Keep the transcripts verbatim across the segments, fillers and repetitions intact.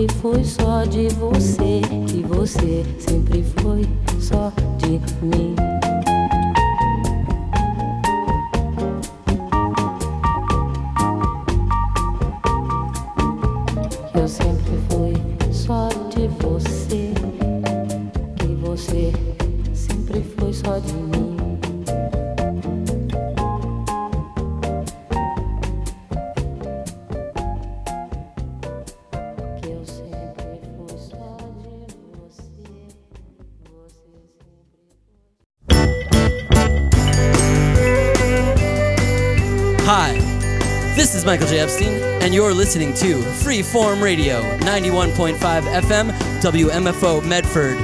sempre foi só de você, que você sempre foi só de mim. Eu sempre fui só de você, que você sempre foi só de mim. Hi, this is Michael J. Epstein, and you're listening to Freeform Radio, ninety-one point five F M, W M F O Medford.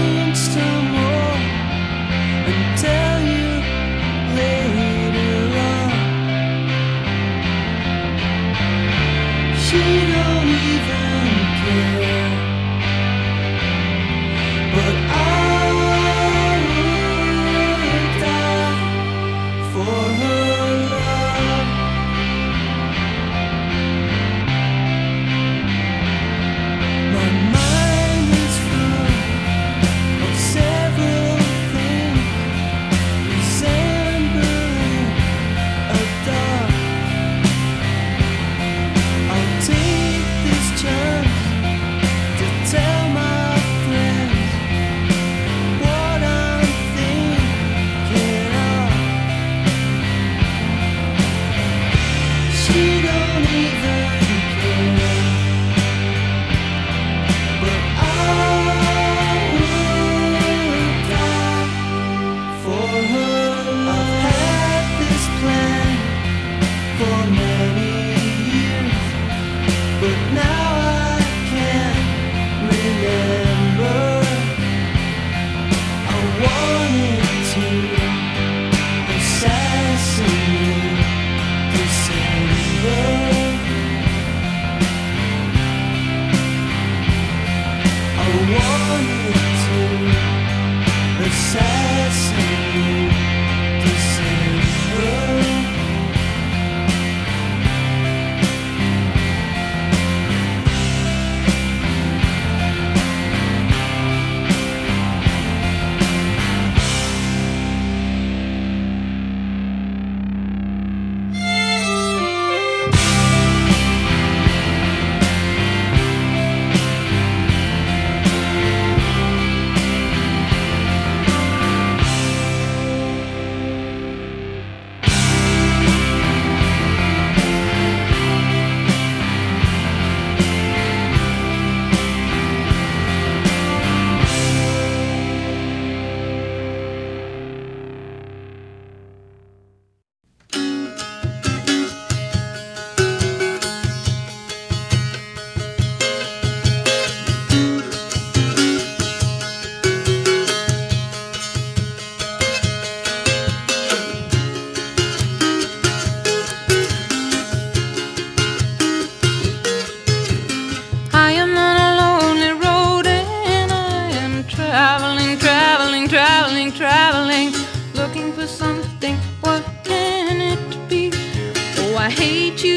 Tell you later on.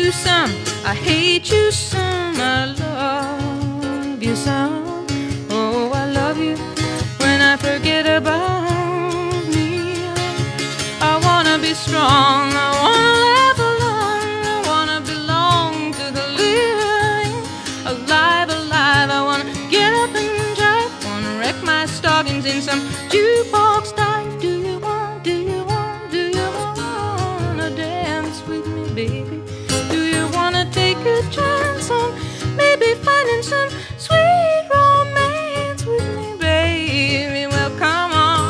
you some, I hate you some, I love you some. Oh, I love you when I forget about me. I wanna be strong, I wanna live alone, I wanna belong to the living. Alive, alive, I wanna get up and drive, wanna wreck my stockings in some jukebox dive. Do you want, do you want, do you wanna dance with me, baby? Do you wanna take a chance on maybe finding some sweet romance with me, baby? Well, come on.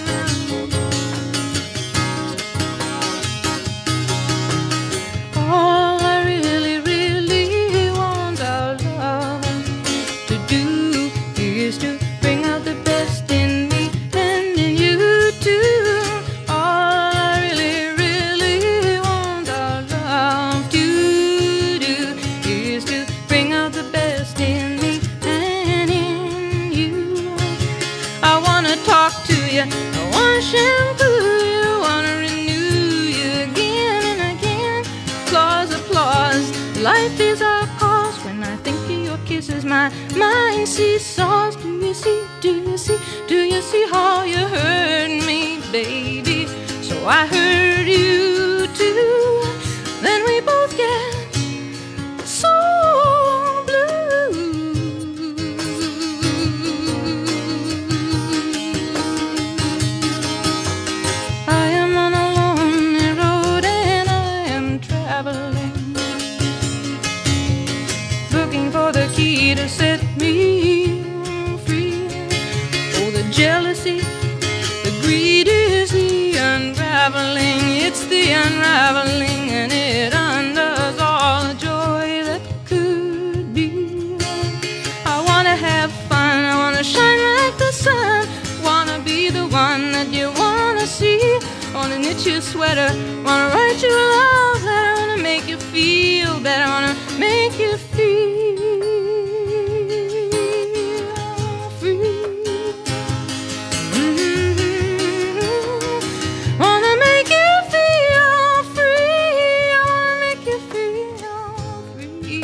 All I really, really want our love to do is to bring out the best in me and in you too. All I really, really want our love to do is to bring out the best in me and in you. I wanna talk to you, I wanna shampoo you, I wanna renew you again and again. Applause, applause, life is our cause. When I think of your kisses, my mind seesaws. Do you see, do you see, do you see how you hurt me, baby? So I hurt you too. Then we both get so blue. I am on a lonely road and I am traveling, looking for the key to set me free. Oh, the jealousy, the greed is the unraveling. It's the unraveling, and it undoes all the joy that could be. I wanna have fun, I wanna shine like the sun, wanna be the one that you wanna see. Wanna knit your sweater, wanna write you a love letter, wanna make you feel better, wanna make you feel free. Mm-hmm. Wanna make you feel free, I wanna make you feel free.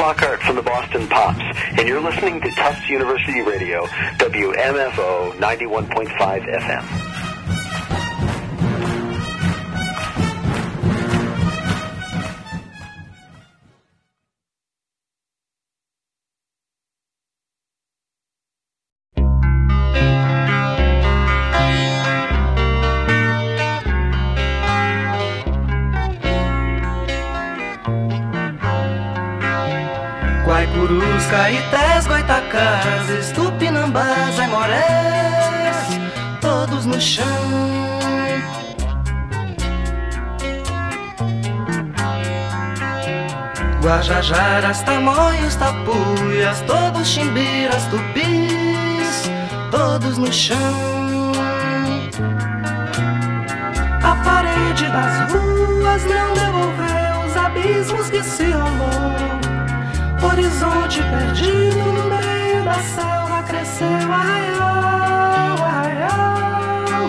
Flockhart from the Boston Pops, and you're listening to Tufts University Radio, W M F O ninety-one point five F M. Guaicurus, caetés, goitacazes, tupinambás, aimorés, todos no chão. Guajajaras, tamoios, tapuias, todos chimbiras, tupis, todos no chão. A parede das ruas não devolveu os abismos que se rolou. Horizonte perdido no meio da selva cresceu, arraial, arraial.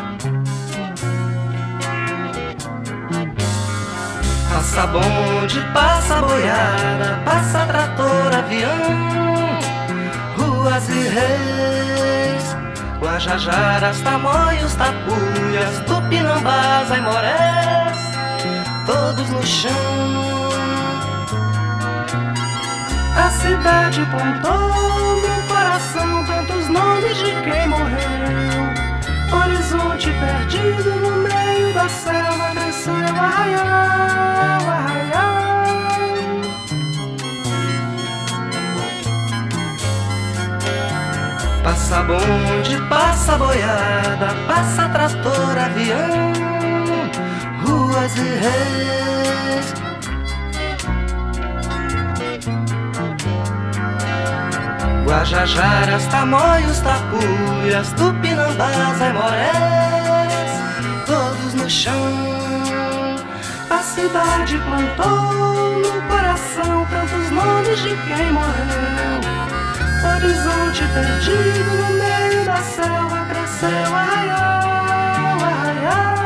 Passa bonde, passa boiada, passa trator, avião, ruas e reis, guajajaras, tamoios, tapuias, tupinambás, aimorés, todos no chão. A cidade plantou no coração tantos nomes de quem morreu. Horizonte perdido no meio da selva cresceu, arraial, arraial. Passa bonde, passa boiada, passa trator, avião, ruas e reis. Guajajaras, tamoios, tapuias, tupinambás, aimorés, todos no chão. A cidade plantou no coração tantos nomes de quem morreu. Horizonte perdido no meio da selva cresceu, arraial, arraial.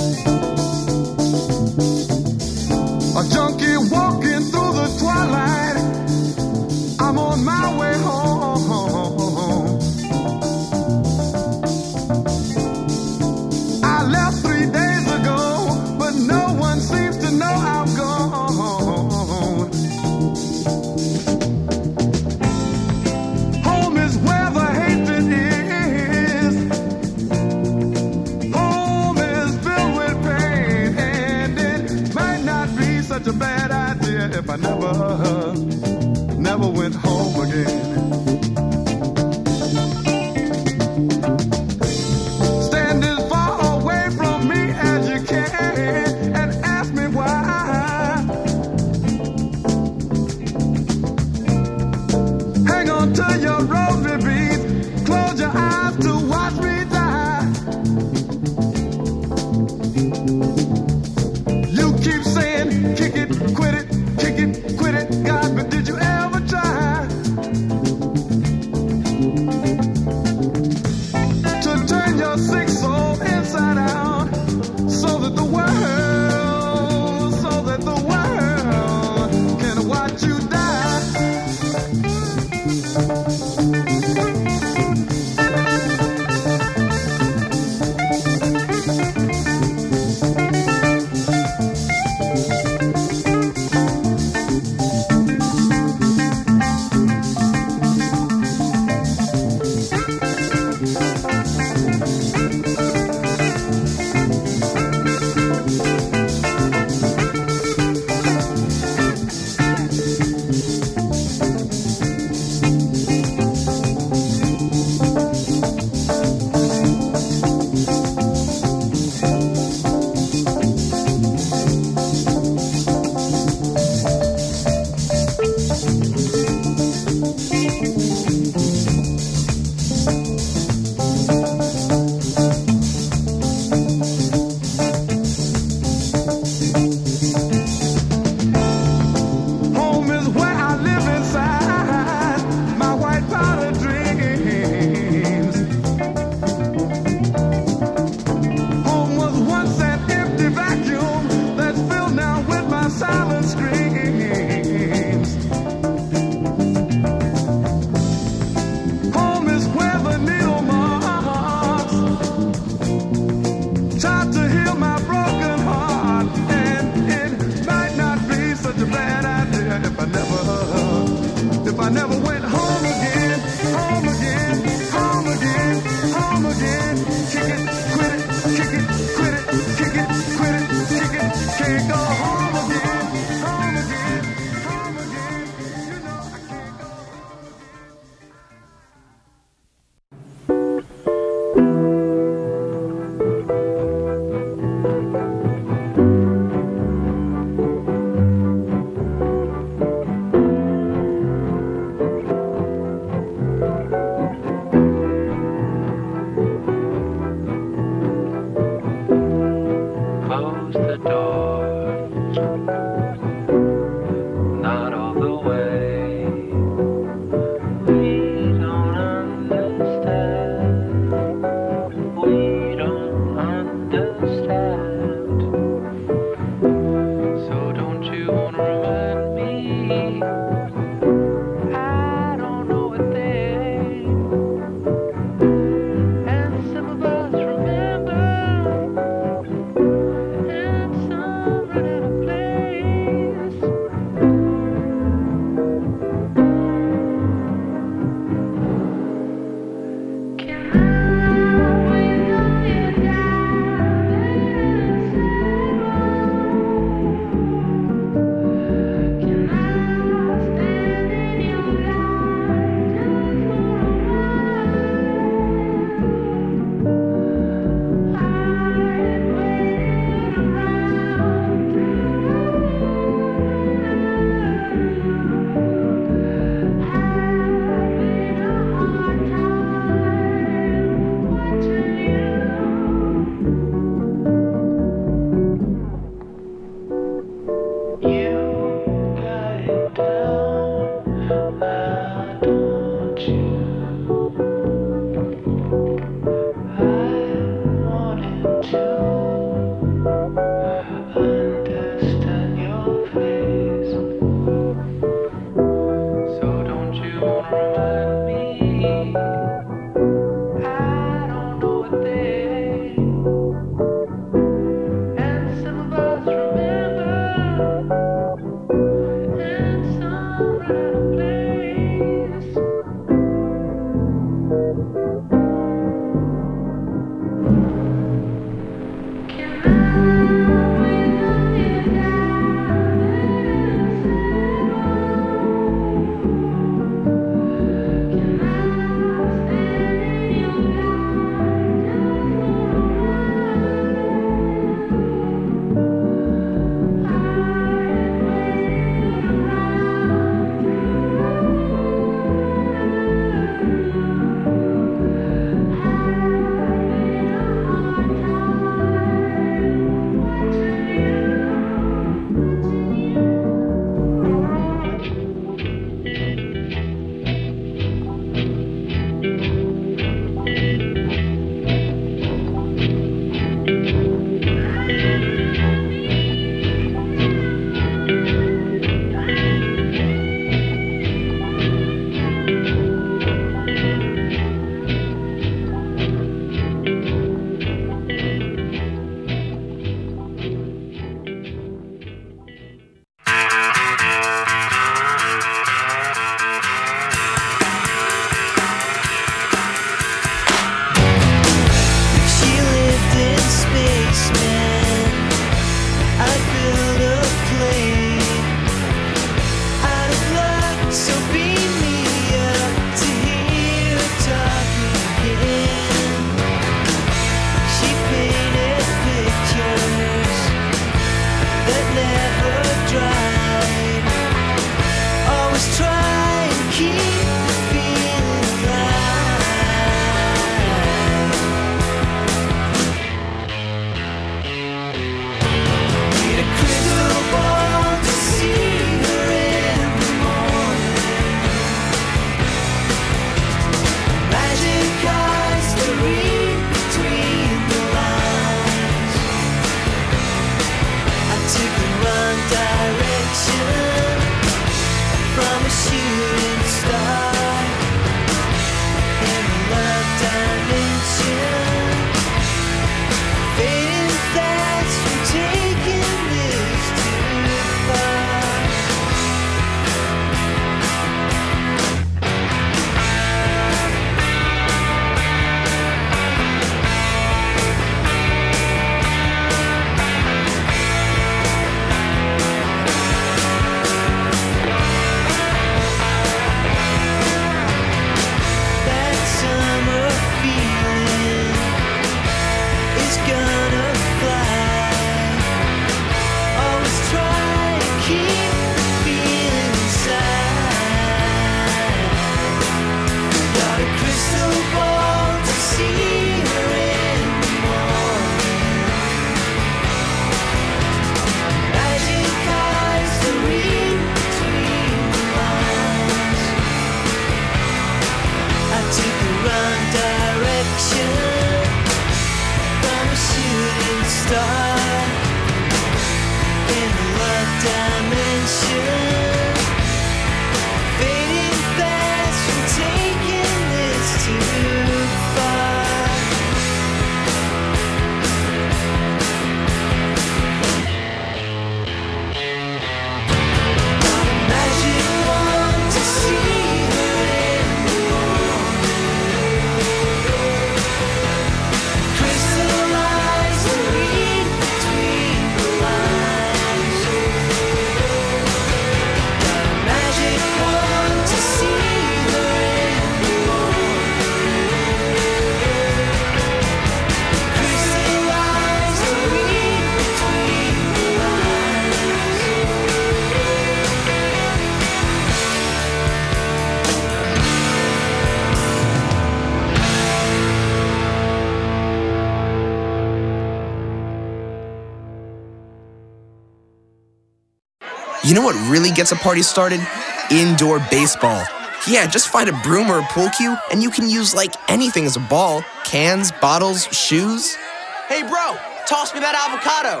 You know what really gets a party started? Indoor baseball. Yeah, just find a broom or a pool cue, and you can use like anything as a ball. Cans, bottles, shoes. Hey bro, toss me that avocado.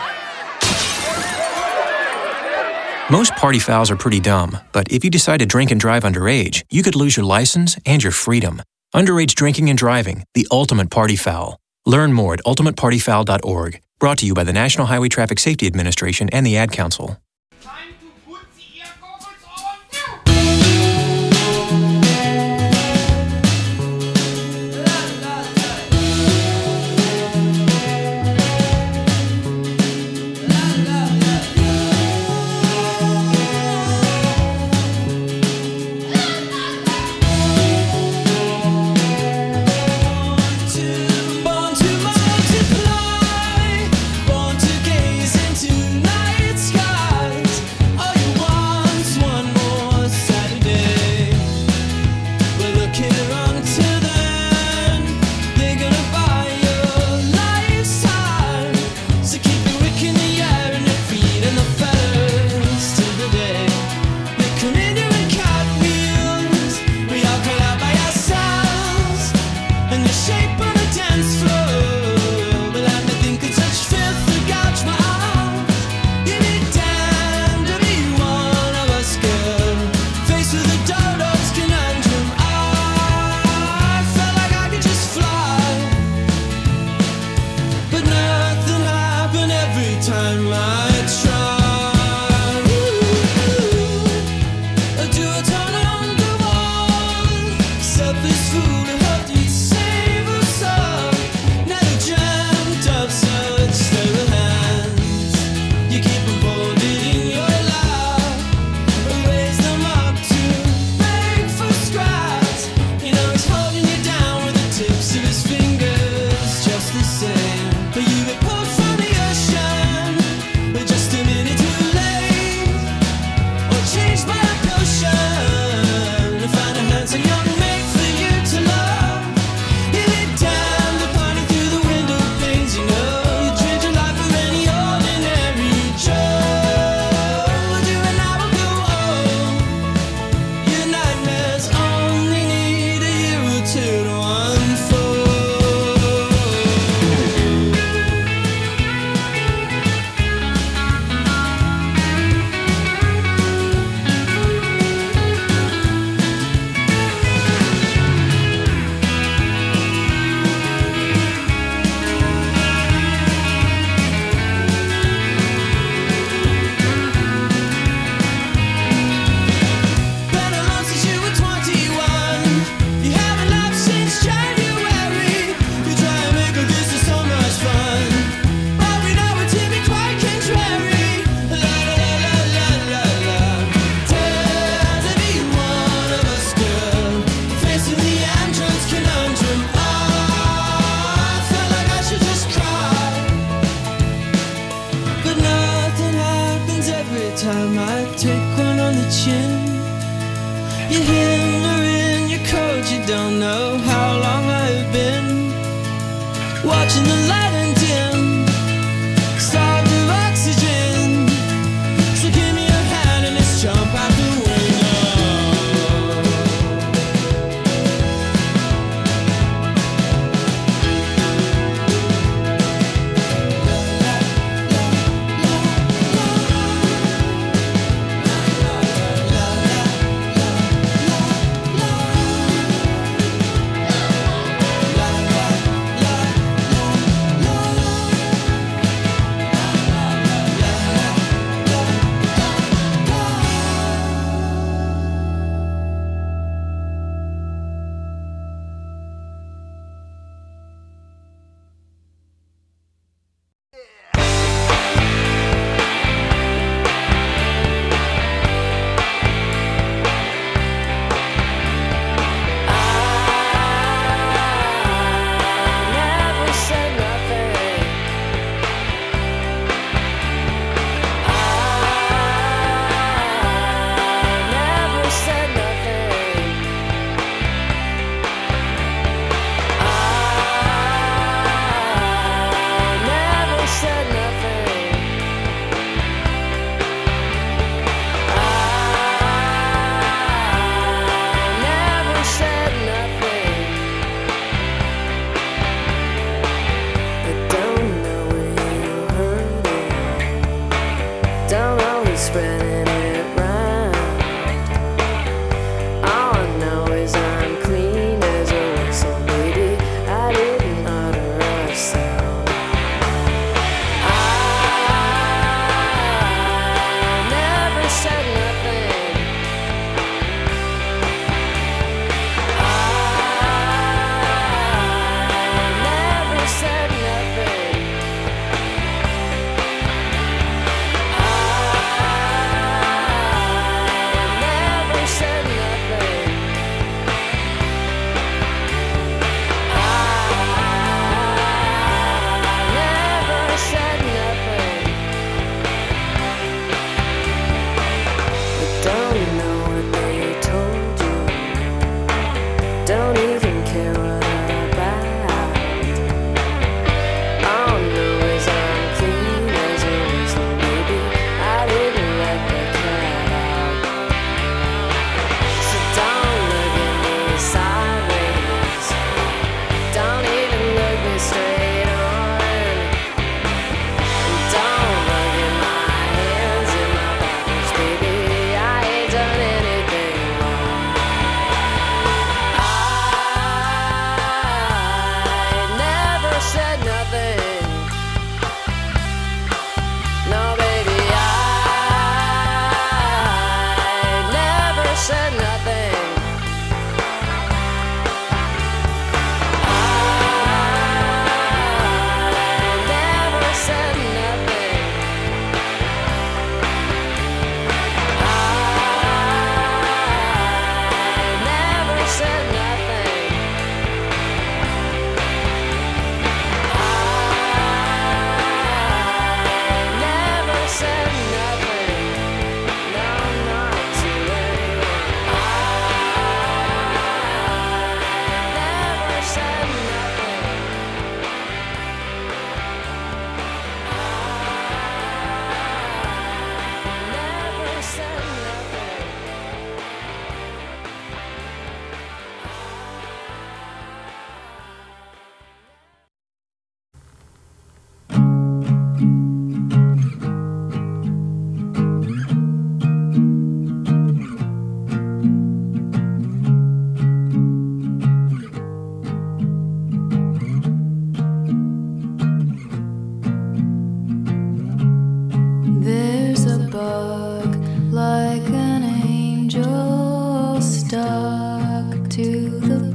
Most party fouls are pretty dumb, but if you decide to drink and drive underage, you could lose your license and your freedom. Underage drinking and driving, the ultimate party foul. Learn more at ultimate party foul dot org. Brought to you by the National Highway Traffic Safety Administration and the Ad Council.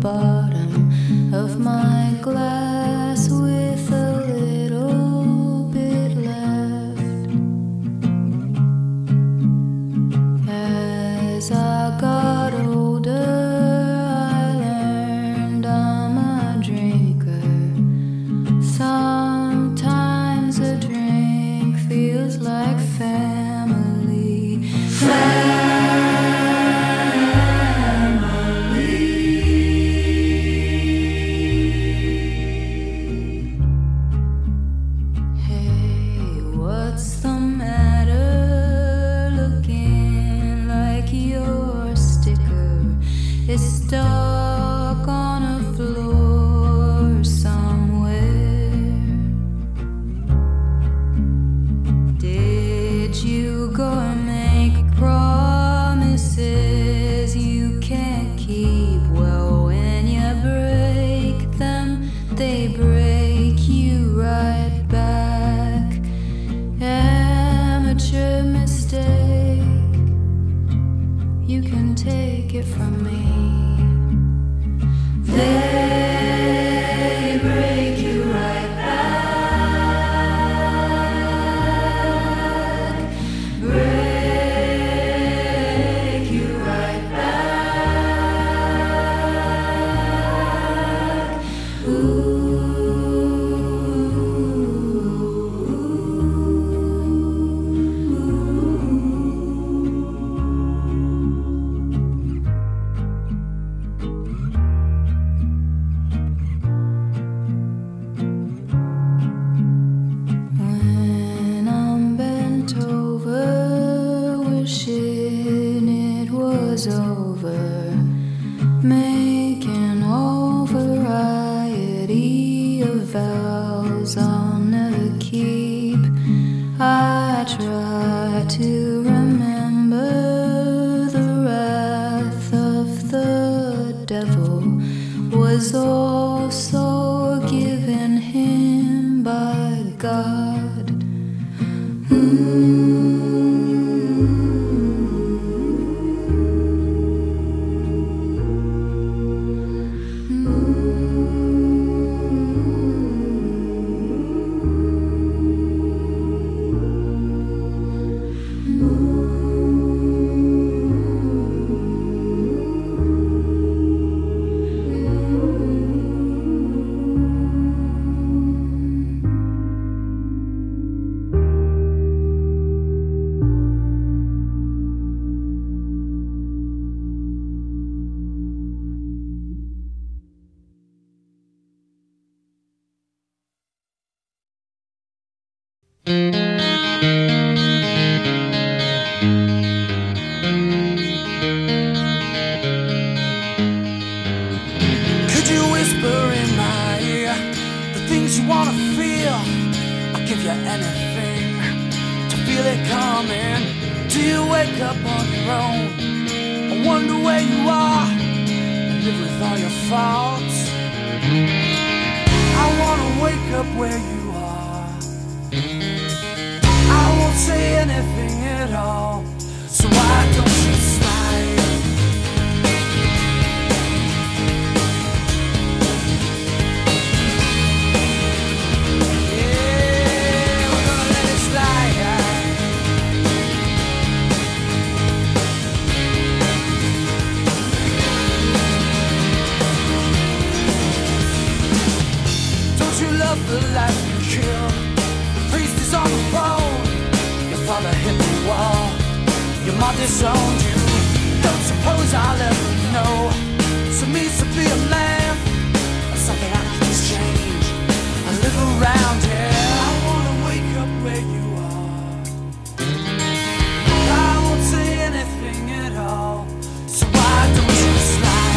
bottom of my glass with a little bit left. As I got older, I learned I'm a drinker. Sometimes a drink feels like family. Family. Hey, what's the matter? Looking like your sticker is stuck on a floor somewhere. Did you go and make promises you can't keep? Well, when you break them, they break you right back. Amateur mistake, you can take it from me. They break you right back. Break you right back. Ooh. When I'm bent over, wishing it was over, making all variety of vows I'll never keep. I try to remember the wrath of the devil was also given him by God. Could you whisper in my ear the things you wanna feel? I'll give you anything to feel it coming. Do you wake up on your own? I wonder where you are and live with all your faults. I wanna wake up where you are. I won't say anything at all. So why don't you slide? The life you killed, the priest is on the phone. Your father hit the wall, your mom disowned you. Don't suppose I'll ever know what it means to be a man, or something I can exchange. I live around here. I wanna wake up where you are. I won't say anything at all. So why don't you slide?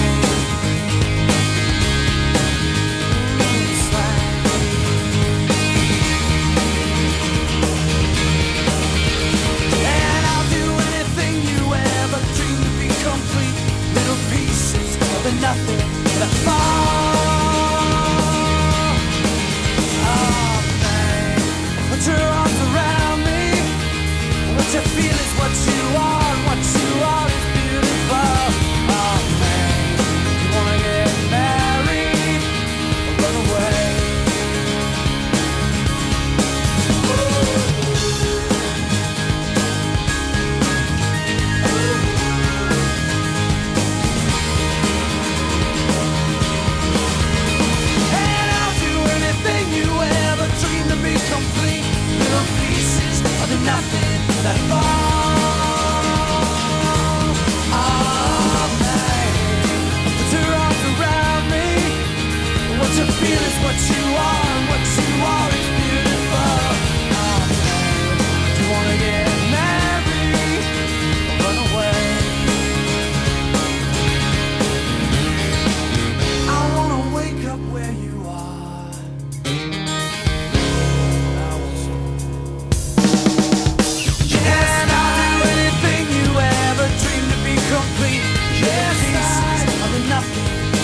Nothing that fall. Oh man, put your arms around me. What you feel is what you are, and what you are is beautiful. Oh man, you wanna get mad?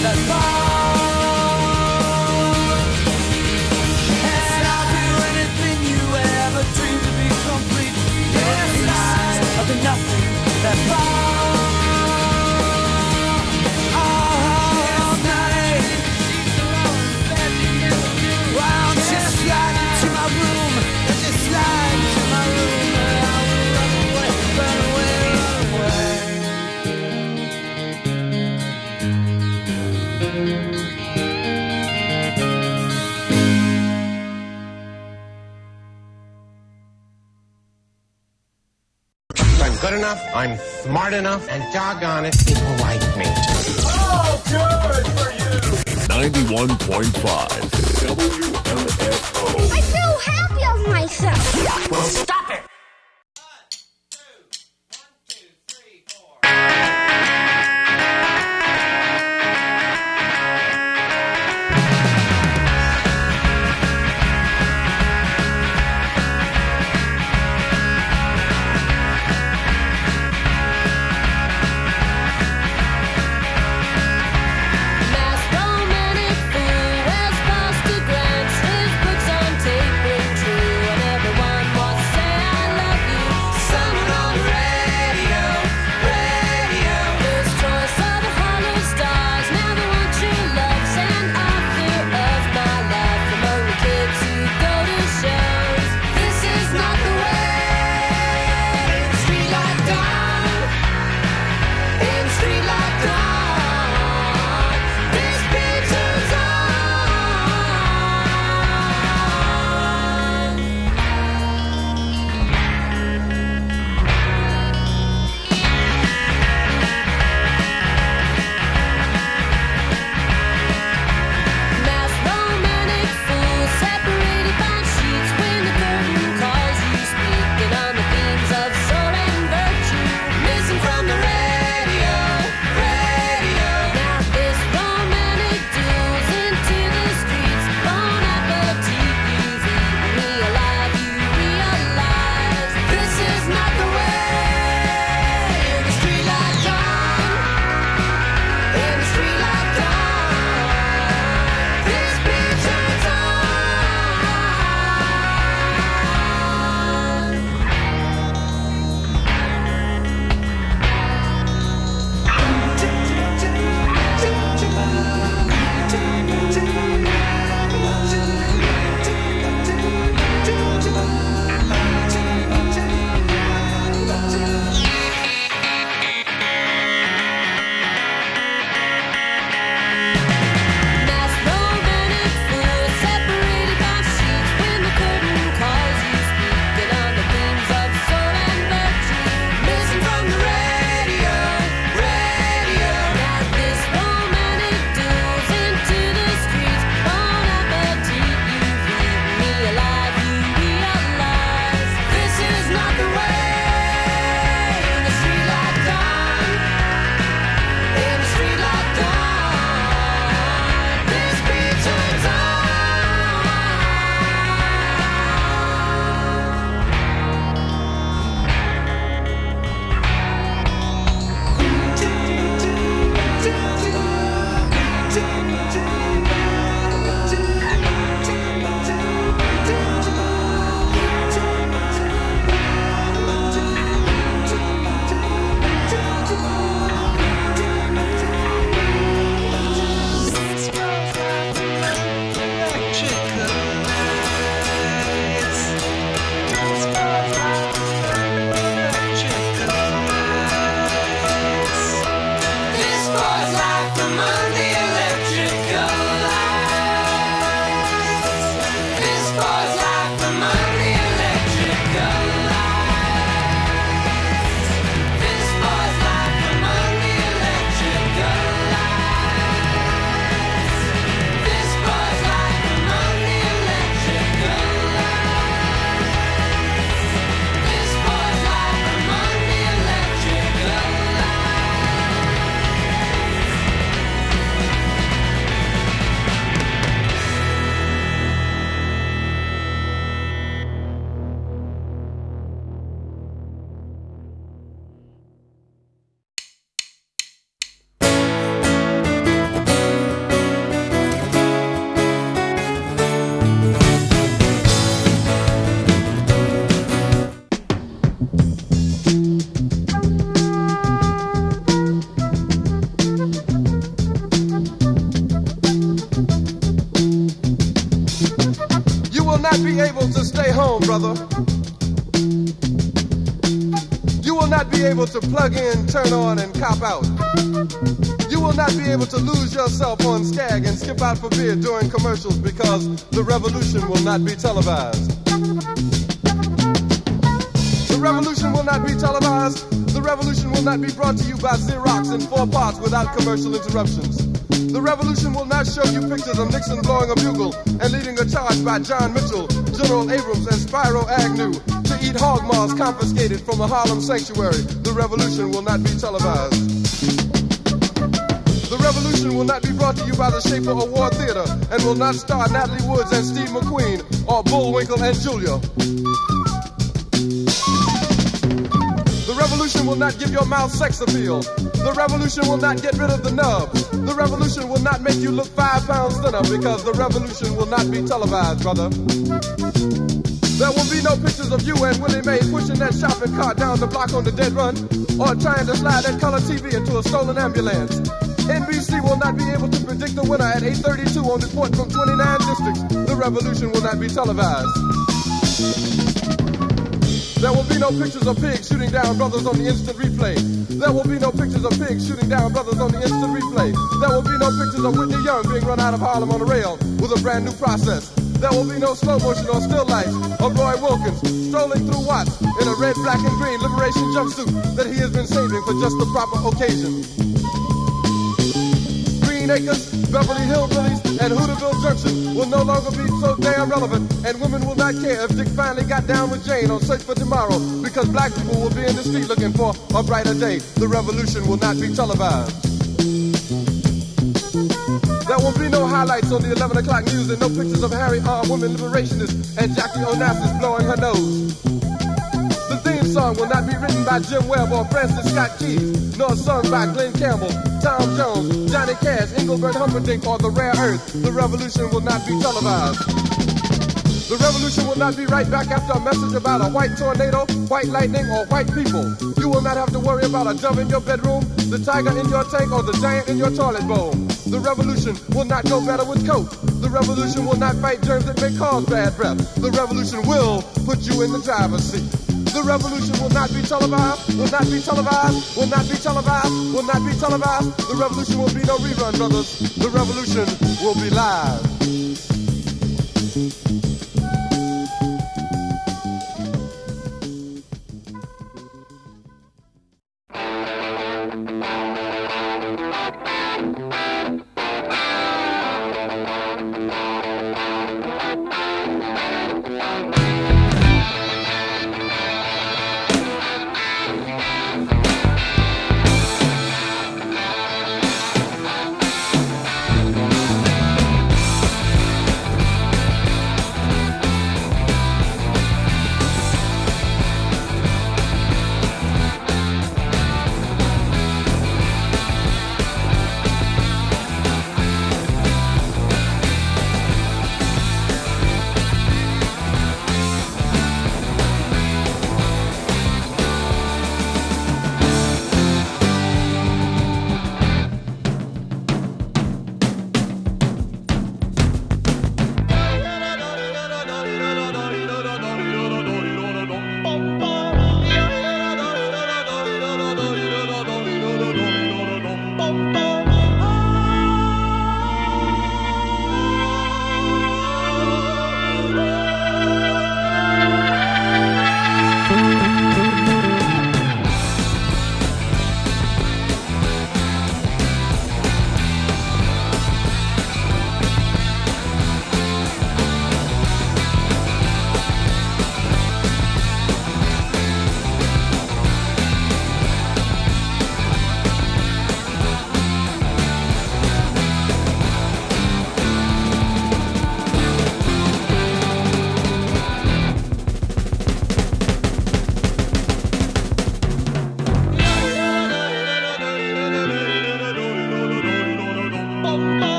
that fall. And I'll do anything you ever dreamed to be complete. Yes, lies of the nothing that fall. All night. Wow, just slide into my room. Just slide into my room. I will run away, run away, run away. I'm good enough, I'm smart enough, and doggone it, people like me. Oh, good for you! ninety-one point five W M F O. I feel happy of myself. Well, stop it! Mass romantic fool wears pasta glance, his books on tape ring true, and everyone was sad. not be able to stay home, brother. You will not be able to plug in, turn on, and cop out. You will not be able to lose yourself on Skag and skip out for beer during commercials because the revolution will not be televised. The revolution will not be televised. The revolution will not be brought to you by Xerox in four parts without commercial interruptions. The revolution will not show you pictures of Nixon blowing a bugle and leading a charge by John Mitchell, General Abrams, and Spyro Agnew to eat hog maws confiscated from a Harlem sanctuary. The revolution will not be televised. The revolution will not be brought to you by the Schaefer Award Theater and will not star Natalie Woods and Steve McQueen or Bullwinkle and Julia. The revolution will not give your mouth sex appeal. The revolution will not get rid of the nub. The revolution will not make you look five pounds thinner because the revolution will not be televised, brother. There will be no pictures of you and Willie Mae pushing that shopping cart down the block on the dead run or trying to slide that color T V into a stolen ambulance. N B C will not be able to predict the winner at eight thirty-two on report from twenty-nine districts. The revolution will not be televised. There will be no pictures of pigs shooting down brothers on the instant replay. There will be no pictures of pigs shooting down brothers on the instant replay. There will be no pictures of Whitney Young being run out of Harlem on a rail with a brand new process. There will be no slow motion or still life of Roy Wilkins strolling through Watts in a red, black, and green liberation jumpsuit that he has been saving for just the proper occasion. Green Acres, Beverly Hillbillies, and Hooterville Junction will no longer be so damn relevant, and women will not care if Dick finally got down with Jane on Search for Tomorrow, because black people will be in the street looking for a brighter day. The revolution will not be televised. There will be no highlights on the eleven o'clock news and no pictures of Harry armed women liberationists and Jackie Onassis blowing her nose. The theme song will not be written by Jim Webb or Francis Scott Keys, nor sung by Glenn Campbell, Tom Jones, Johnny Cash, Engelbert Humperdinck, or The Rare Earth. The revolution will not be televised. The revolution will not be right back after a message about a white tornado, white lightning, or white people. You will not have to worry about a dove in your bedroom, the tiger in your tank, or the giant in your toilet bowl. The revolution will not go better with coke. The revolution will not fight germs that may cause bad breath. The revolution will put you in the driver's seat. The revolution will not be televised, will not be televised, will not be televised, will not be televised. The revolution will be no rerun, brothers. The revolution will be live.